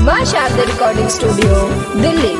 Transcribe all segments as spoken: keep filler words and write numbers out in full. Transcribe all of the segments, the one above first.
मां Sharda recording studio Delhi.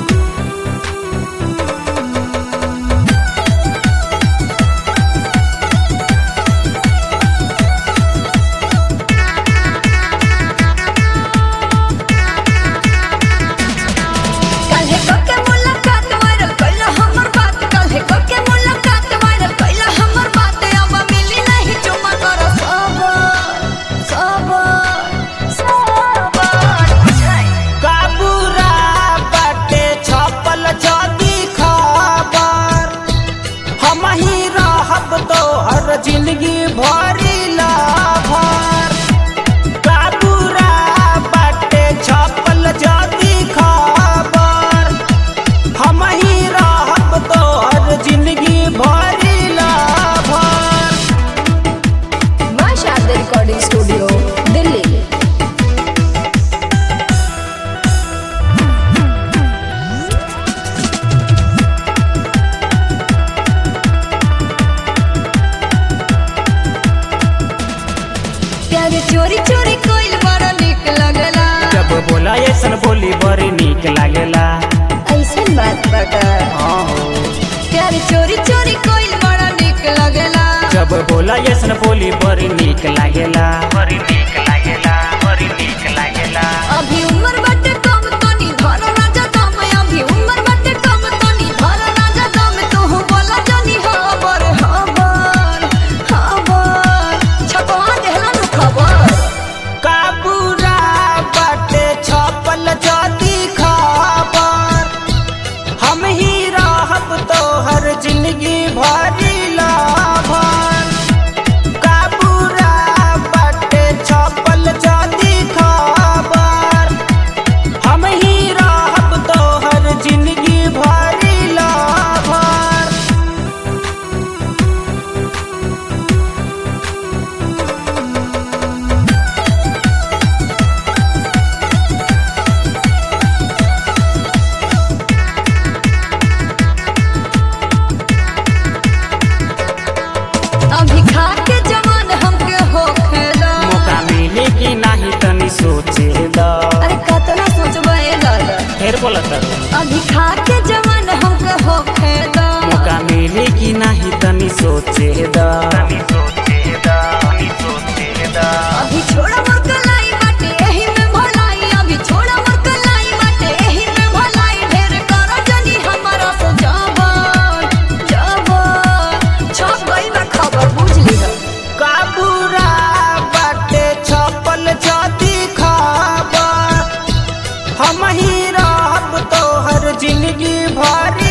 जिंदगी भरी लाभार काबूरा बाटे छपल जदी खबर हम ही रहब तोहर जिंदगी भरी लाभार। मां शारदा रिकॉर्डिंग स्टूडियो दिल्ली। चोरी चोरी कोइल बड़ा निक लगला, जब बोला ऐसन बोली बड़ी निक लागेला। ऐसन बात बता हाँ हो प्यार चोरी चोरी कोइल बड़ा निक लगला, जब बोला ऐसन बोली बड़ी निक लागेला। बड़ी निक लागेला बड़ी निक लागेला। अभी उम्र बाटे कम तनी धर राजा दम, अभी उम्र बाटे कम तनी धर राजा दम। तू बोला जानी खबर खबर खबर छपवा देहला नु खबर। काबूरा बाटे छपल जदी खबर हम ही रहब तोहर जिंदगी भरी लाभार। काबूरा बाटे छपल जदी खबर हम ही रहब तोहर जिंदगी भरी लाभार। अभी खा के जवान हमके होखेला, मौका मिले कि नाही तनी सोचे द। अरे कतना सोचबे दादा। फिर बोला तर अभी खा के जवान हमके होखेला, मौका मिले कि नाही तनी सोचे द। तनी सोचे द तनी सोचे द। अभी छोड़ा मोर कलाई बाटे एही में भलाई, अभी छोड़ा मोर कलाई बाटे एही में भलाई। ढेर कर जनी हमारा से जबर जबर छप गई बा खबर बुझ लीहा। काबूरा बाटे छपल जदी खबर हम ही रहब तोहर जिंदगी भरी